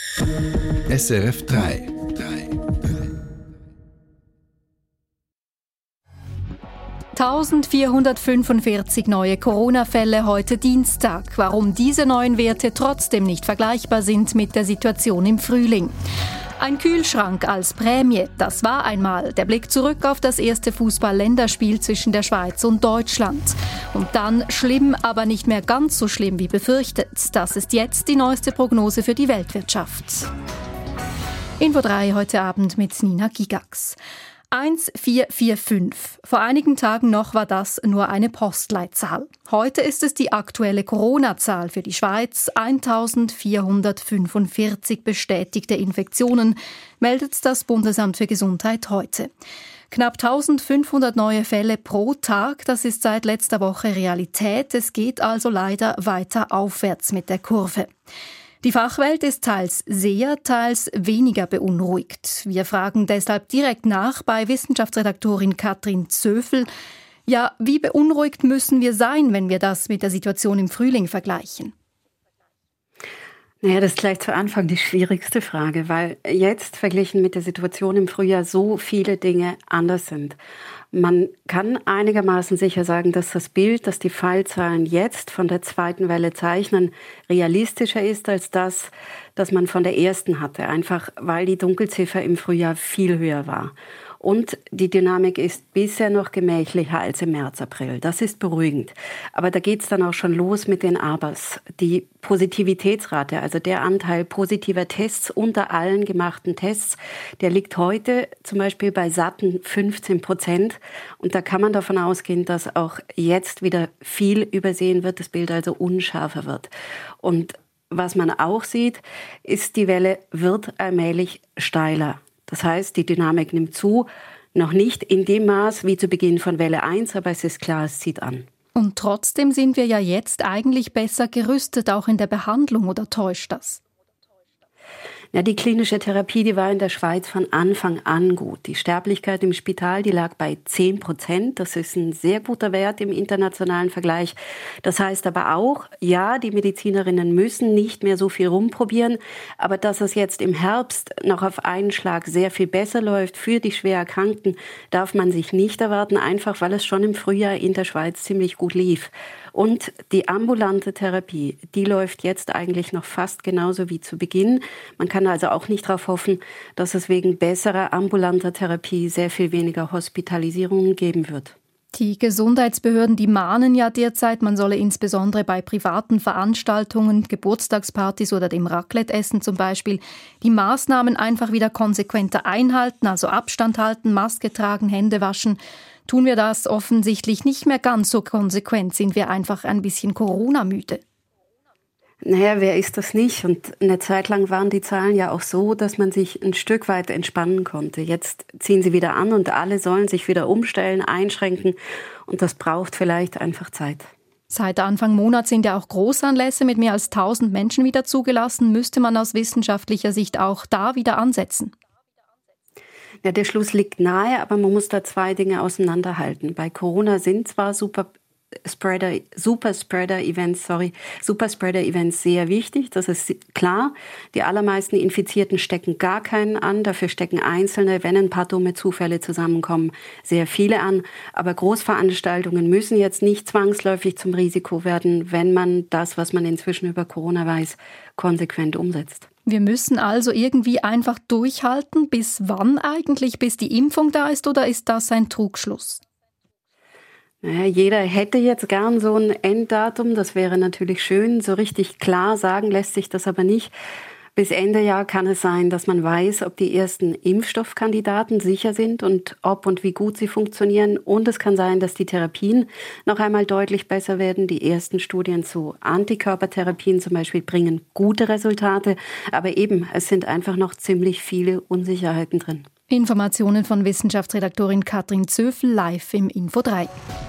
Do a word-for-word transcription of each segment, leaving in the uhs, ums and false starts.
S R F drei. eintausendvierhundertfünfundvierzig neue Corona-Fälle heute Dienstag. Warum diese neuen Werte trotzdem nicht vergleichbar sind mit der Situation im Frühling. Ein Kühlschrank als Prämie, das war einmal der Blick zurück auf das erste Fußball-Länderspiel zwischen der Schweiz und Deutschland. Und dann schlimm, aber nicht mehr ganz so schlimm wie befürchtet. Das ist jetzt die neueste Prognose für die Weltwirtschaft. Info drei heute Abend mit Nina Gigax. eins vier vier fünf. Vor einigen Tagen noch war das nur eine Postleitzahl. Heute ist es die aktuelle Corona-Zahl für die Schweiz. eintausendvierhundertfünfundvierzig bestätigte Infektionen, meldet das Bundesamt für Gesundheit heute. Knapp eintausendfünfhundert neue Fälle pro Tag, das ist seit letzter Woche Realität. Es geht also leider weiter aufwärts mit der Kurve. Die Fachwelt ist teils sehr, teils weniger beunruhigt. Wir fragen deshalb direkt nach bei Wissenschaftsredaktorin Katrin Zöfel. Ja, wie beunruhigt müssen wir sein, wenn wir das mit der Situation im Frühling vergleichen? Naja, das ist gleich zu Anfang die schwierigste Frage, weil jetzt verglichen mit der Situation im Frühjahr so viele Dinge anders sind. Man kann einigermaßen sicher sagen, dass das Bild, das die Fallzahlen jetzt von der zweiten Welle zeichnen, realistischer ist als das, das man von der ersten hatte. Einfach weil die Dunkelziffer im Frühjahr viel höher war. Und die Dynamik ist bisher noch gemächlicher als im März, April. Das ist beruhigend. Aber da geht's dann auch schon los mit den Abers. Die Positivitätsrate, also der Anteil positiver Tests unter allen gemachten Tests, der liegt heute zum Beispiel bei satten fünfzehn Prozent. Und da kann man davon ausgehen, dass auch jetzt wieder viel übersehen wird, das Bild also unschärfer wird. Und was man auch sieht, ist, die Welle wird allmählich steiler. Das heißt, die Dynamik nimmt zu, noch nicht in dem Maß wie zu Beginn von Welle eins, aber es ist klar, es zieht an. Und trotzdem sind wir ja jetzt eigentlich besser gerüstet, auch in der Behandlung, oder täuscht das? Ja, die klinische Therapie, die war in der Schweiz von Anfang an gut. Die Sterblichkeit im Spital, die lag bei zehn Prozent. Das ist ein sehr guter Wert im internationalen Vergleich. Das heißt aber auch, ja, die Medizinerinnen müssen nicht mehr so viel rumprobieren. Aber dass es jetzt im Herbst noch auf einen Schlag sehr viel besser läuft für die schwer Erkrankten, darf man sich nicht erwarten, einfach weil es schon im Frühjahr in der Schweiz ziemlich gut lief. Und die ambulante Therapie, die läuft jetzt eigentlich noch fast genauso wie zu Beginn. Man kann also auch nicht darauf hoffen, dass es wegen besserer ambulanter Therapie sehr viel weniger Hospitalisierungen geben wird. Die Gesundheitsbehörden, die mahnen ja derzeit, man solle insbesondere bei privaten Veranstaltungen, Geburtstagspartys oder dem Raclette-Essen zum Beispiel, die Maßnahmen einfach wieder konsequenter einhalten, also Abstand halten, Maske tragen, Hände waschen. Tun wir das offensichtlich nicht mehr ganz so konsequent, sind wir einfach ein bisschen Corona-müde. Naja, wer ist das nicht? Und eine Zeit lang waren die Zahlen ja auch so, dass man sich ein Stück weit entspannen konnte. Jetzt ziehen sie wieder an und alle sollen sich wieder umstellen, einschränken. Und das braucht vielleicht einfach Zeit. Seit Anfang Monat sind ja auch Großanlässe mit mehr als tausend Menschen wieder zugelassen. Müsste man aus wissenschaftlicher Sicht auch da wieder ansetzen? Ja, der Schluss liegt nahe, aber man muss da zwei Dinge auseinanderhalten. Bei Corona sind zwar super Spreader, Superspreader-Events, sorry, Superspreader-Events sehr wichtig, das ist klar. Die allermeisten Infizierten stecken gar keinen an, dafür stecken Einzelne, wenn ein paar dumme Zufälle zusammenkommen, sehr viele an. Aber Großveranstaltungen müssen jetzt nicht zwangsläufig zum Risiko werden, wenn man das, was man inzwischen über Corona weiß, konsequent umsetzt. Wir müssen also irgendwie einfach durchhalten. Bis wann eigentlich? Bis die Impfung da ist, oder ist das ein Trugschluss? Naja, jeder hätte jetzt gern so ein Enddatum. Das wäre natürlich schön. So richtig klar sagen lässt sich das aber nicht. Bis Ende Jahr kann es sein, dass man weiß, ob die ersten Impfstoffkandidaten sicher sind und ob und wie gut sie funktionieren. Und es kann sein, dass die Therapien noch einmal deutlich besser werden. Die ersten Studien zu Antikörpertherapien zum Beispiel bringen gute Resultate. Aber eben, es sind einfach noch ziemlich viele Unsicherheiten drin. Informationen von Wissenschaftsredaktorin Katrin Zöfel live im Info drei.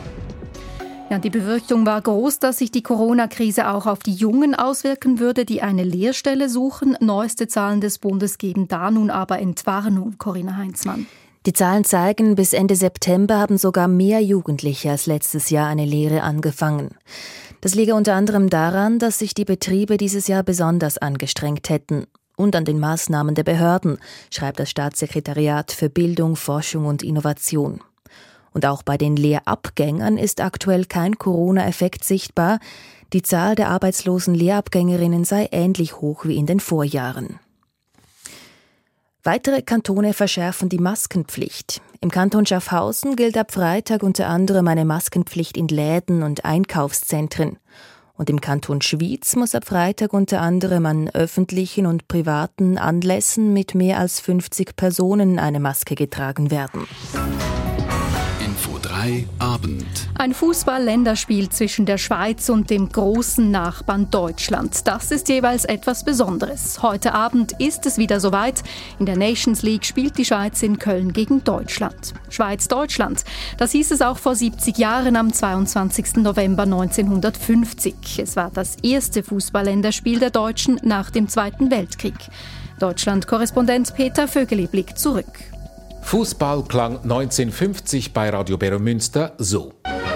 Ja, die Befürchtung war groß, dass sich die Corona-Krise auch auf die Jungen auswirken würde, die eine Lehrstelle suchen. Neueste Zahlen des Bundes geben da nun aber Entwarnung. Corinna Heinzmann. Die Zahlen zeigen, bis Ende September haben sogar mehr Jugendliche als letztes Jahr eine Lehre angefangen. Das liege unter anderem daran, dass sich die Betriebe dieses Jahr besonders angestrengt hätten. und an den Maßnahmen der Behörden, schreibt das Staatssekretariat für Bildung, Forschung und Innovation. Und auch bei den Lehrabgängern ist aktuell kein Corona-Effekt sichtbar. Die Zahl der arbeitslosen Lehrabgängerinnen sei ähnlich hoch wie in den Vorjahren. Weitere Kantone verschärfen die Maskenpflicht. Im Kanton Schaffhausen gilt ab Freitag unter anderem eine Maskenpflicht in Läden und Einkaufszentren. Und im Kanton Schwyz muss ab Freitag unter anderem an öffentlichen und privaten Anlässen mit mehr als fünfzig Personen eine Maske getragen werden. Info drei Abend. Ein Fußball-Länderspiel zwischen der Schweiz und dem großen Nachbarn Deutschland. Das ist jeweils etwas Besonderes. Heute Abend ist es wieder soweit. In der Nations League spielt die Schweiz in Köln gegen Deutschland. Schweiz-Deutschland. Das hieß es auch vor siebzig Jahren am zweiundzwanzigsten November neunzehnhundertfünfzig. Es war das erste Fußball-Länderspiel der Deutschen nach dem Zweiten Weltkrieg. Deutschland-Korrespondent Peter Vögeli blickt zurück. Fußball klang neunzehnhundertfünfzig bei Radio Beromünster so.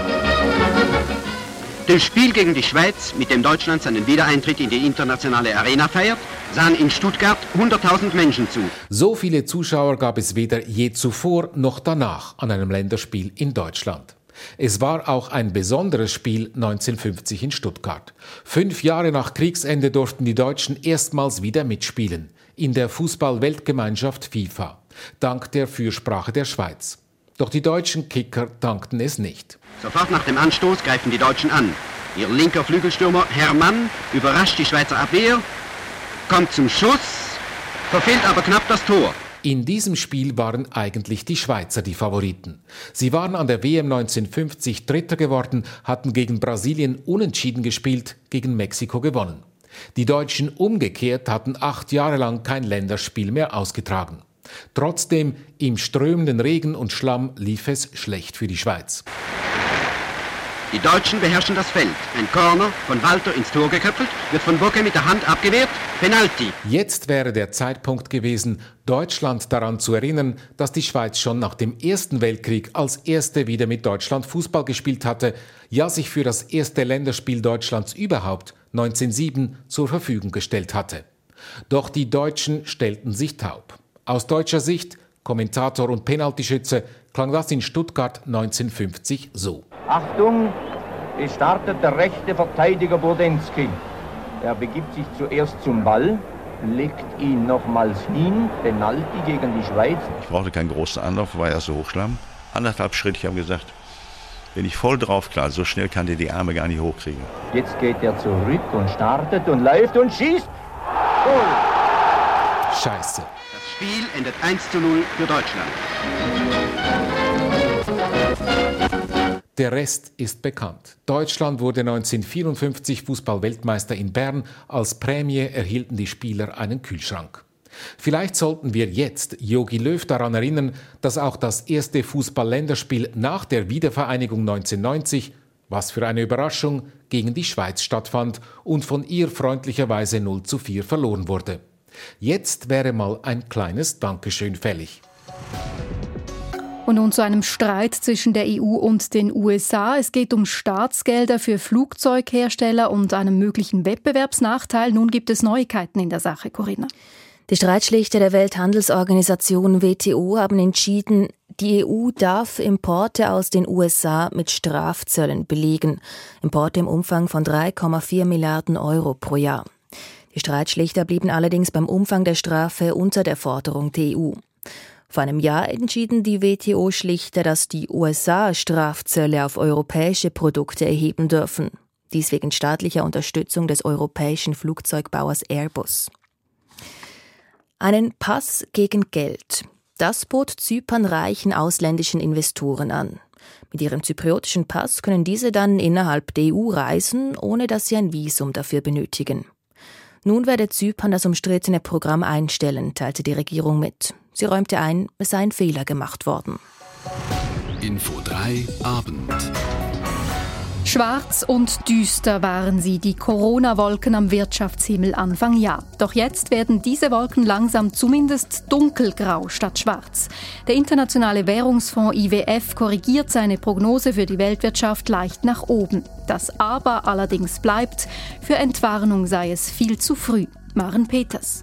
Das Spiel gegen die Schweiz, mit dem Deutschland seinen Wiedereintritt in die internationale Arena feiert, sahen in Stuttgart hunderttausend Menschen zu. So viele Zuschauer gab es weder je zuvor noch danach an einem Länderspiel in Deutschland. Es war auch ein besonderes Spiel neunzehnhundertfünfzig in Stuttgart. Fünf Jahre nach Kriegsende durften die Deutschen erstmals wieder mitspielen in der Fußball-Weltgemeinschaft FIFA. Dank der Fürsprache der Schweiz. Doch die deutschen Kicker dankten es nicht. Sofort nach dem Anstoß greifen die Deutschen an. Ihr linker Flügelstürmer Hermann überrascht die Schweizer Abwehr, kommt zum Schuss, verfehlt aber knapp das Tor. In diesem Spiel waren eigentlich die Schweizer die Favoriten. Sie waren an der W M neunzehnhundertfünfzig Dritter geworden, hatten gegen Brasilien unentschieden gespielt, gegen Mexiko gewonnen. Die Deutschen umgekehrt hatten acht Jahre lang kein Länderspiel mehr ausgetragen. Trotzdem, im strömenden Regen und Schlamm lief es schlecht für die Schweiz. Die Deutschen beherrschen das Feld. Ein Corner von Walter ins Tor geköpfelt, wird von Bocke mit der Hand abgewehrt. Penalty. Jetzt wäre der Zeitpunkt gewesen, Deutschland daran zu erinnern, dass die Schweiz schon nach dem Ersten Weltkrieg als erste wieder mit Deutschland Fußball gespielt hatte, ja sich für das erste Länderspiel Deutschlands überhaupt neunzehnhundertsieben zur Verfügung gestellt hatte. Doch die Deutschen stellten sich taub. Aus deutscher Sicht, Kommentator und Penaltyschütze, klang das in Stuttgart neunzehnhundertfünfzig so. Achtung, es startet der rechte Verteidiger Bodensky. Er begibt sich zuerst zum Ball, legt ihn nochmals hin, Penalty gegen die Schweiz. Ich brauchte keinen großen Anlauf, war ja so Hochschlamm. Anderthalb Schritt, ich habe gesagt, wenn ich voll drauf klar, so schnell kann der die Arme gar nicht hochkriegen. Jetzt geht er zurück und startet und läuft und schießt. Goal! Scheiße. Das Spiel endet eins zu null für Deutschland. Der Rest ist bekannt. Deutschland wurde neunzehnhundertvierundfünfzig Fußball-Weltmeister in Bern. Als Prämie erhielten die Spieler einen Kühlschrank. Vielleicht sollten wir jetzt Jogi Löw daran erinnern, dass auch das erste Fußball-Länderspiel nach der Wiedervereinigung neunzehnhundertneunzig, was für eine Überraschung, gegen die Schweiz stattfand und von ihr freundlicherweise null zu vier verloren wurde. Jetzt wäre mal ein kleines Dankeschön fällig. Und nun zu einem Streit zwischen der E U und den U S A. Es geht um Staatsgelder für Flugzeughersteller und einen möglichen Wettbewerbsnachteil. Nun gibt es Neuigkeiten in der Sache, Corinna. Die Streitschlichter der Welthandelsorganisation W T O haben entschieden, die E U darf Importe aus den U S A mit Strafzöllen belegen. Importe im Umfang von drei Komma vier Milliarden Euro pro Jahr. Die Streitschlichter blieben allerdings beim Umfang der Strafe unter der Forderung der E U. Vor einem Jahr entschieden die W T O-Schlichter, dass die U S A Strafzölle auf europäische Produkte erheben dürfen. Dies wegen staatlicher Unterstützung des europäischen Flugzeugbauers Airbus. Einen Pass gegen Geld. Das bot Zypern reichen ausländischen Investoren an. Mit ihrem zypriotischen Pass können diese dann innerhalb der E U reisen, ohne dass sie ein Visum dafür benötigen. Nun werde Zypern das umstrittene Programm einstellen, teilte die Regierung mit. Sie räumte ein, es sei ein Fehler gemacht worden. Info drei Abend. Schwarz und düster waren sie, die Corona-Wolken am Wirtschaftshimmel Anfang Jahr. Doch jetzt werden diese Wolken langsam zumindest dunkelgrau statt schwarz. Der Internationale Währungsfonds I W F korrigiert seine Prognose für die Weltwirtschaft leicht nach oben. Das Aber allerdings bleibt, für Entwarnung sei es viel zu früh. Maren Peters.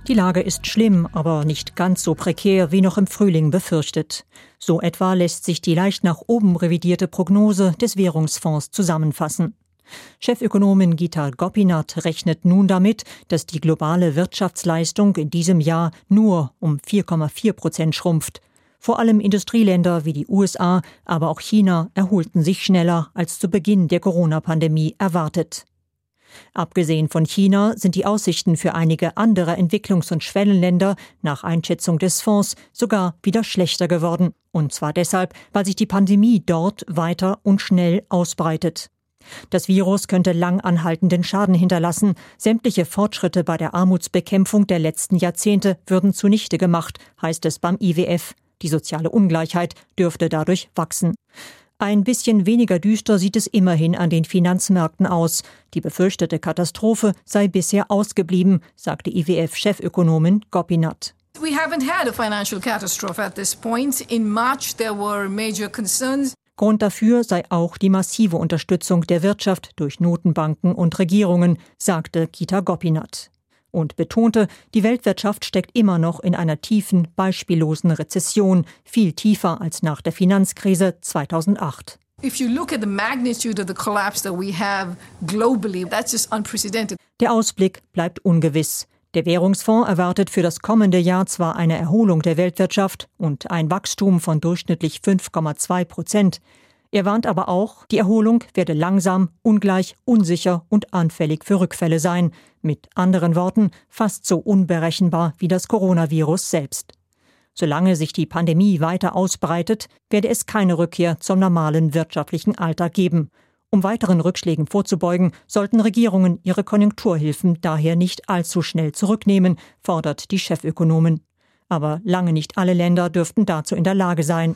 Die Lage ist schlimm, aber nicht ganz so prekär wie noch im Frühling befürchtet. So etwa lässt sich die leicht nach oben revidierte Prognose des Währungsfonds zusammenfassen. Chefökonomin Gita Gopinath rechnet nun damit, dass die globale Wirtschaftsleistung in diesem Jahr nur um vier Komma vier Prozent schrumpft. Vor allem Industrieländer wie die U S A, aber auch China erholten sich schneller als zu Beginn der Corona-Pandemie erwartet. Abgesehen von China sind die Aussichten für einige andere Entwicklungs- und Schwellenländer nach Einschätzung des Fonds sogar wieder schlechter geworden. Und zwar deshalb, weil sich die Pandemie dort weiter und schnell ausbreitet. Das Virus könnte lang anhaltenden Schaden hinterlassen. Sämtliche Fortschritte bei der Armutsbekämpfung der letzten Jahrzehnte würden zunichte gemacht, heißt es beim I W F. Die soziale Ungleichheit dürfte dadurch wachsen. Ein bisschen weniger düster sieht es immerhin an den Finanzmärkten aus. Die befürchtete Katastrophe sei bisher ausgeblieben, sagte I W F-Chefökonomin Gopinath. We haven't had a financial catastrophe at this point. In March there were major concerns. Grund dafür sei auch die massive Unterstützung der Wirtschaft durch Notenbanken und Regierungen, sagte Gita Gopinath. Und betonte, die Weltwirtschaft steckt immer noch in einer tiefen, beispiellosen Rezession, viel tiefer als nach der Finanzkrise zweitausendacht. If you look at the magnitude of the collapse that we have globally, that's just unprecedented. Der Ausblick bleibt ungewiss. Der Währungsfonds erwartet für das kommende Jahr zwar eine Erholung der Weltwirtschaft und ein Wachstum von durchschnittlich fünf Komma zwei Prozent. Er warnt aber auch, die Erholung werde langsam, ungleich, unsicher und anfällig für Rückfälle sein. Mit anderen Worten, fast so unberechenbar wie das Coronavirus selbst. Solange sich die Pandemie weiter ausbreitet, werde es keine Rückkehr zum normalen wirtschaftlichen Alltag geben. Um weiteren Rückschlägen vorzubeugen, sollten Regierungen ihre Konjunkturhilfen daher nicht allzu schnell zurücknehmen, fordert die Chefökonomin. Aber lange nicht alle Länder dürften dazu in der Lage sein.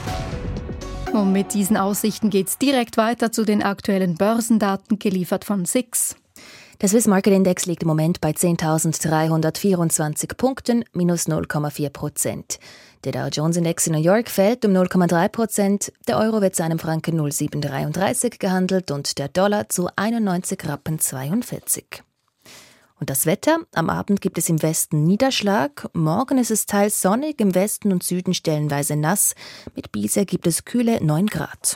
Und mit diesen Aussichten geht's direkt weiter zu den aktuellen Börsendaten, geliefert von S I X. Der Swiss Market Index liegt im Moment bei zehntausenddreihundertvierundzwanzig Punkten, minus null Komma vier Prozent. Der Dow Jones Index in New York fällt um null Komma drei Prozent. Der Euro wird zu einem Franken null Komma sieben dreiunddreißig gehandelt und der Dollar zu einundneunzig Rappen zweiundvierzig. Und das Wetter? Am Abend gibt es im Westen Niederschlag. Morgen ist es teils sonnig, im Westen und Süden stellenweise nass. Mit Bise gibt es kühle neun Grad.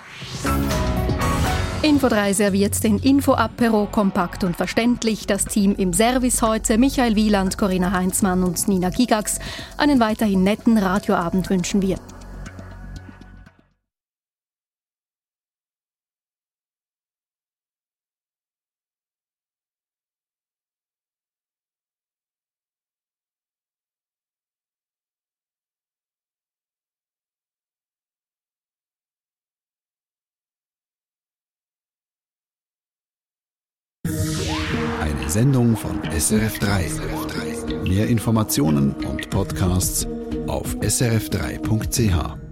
Info drei serviert den Info-Apero kompakt und verständlich. Das Team im Service heute, Michael Wieland, Corinna Heinzmann und Nina Gigax. Einen weiterhin netten Radioabend wünschen wir. Eine Sendung von S R F drei. Mehr Informationen und Podcasts auf s r f drei punkt c h.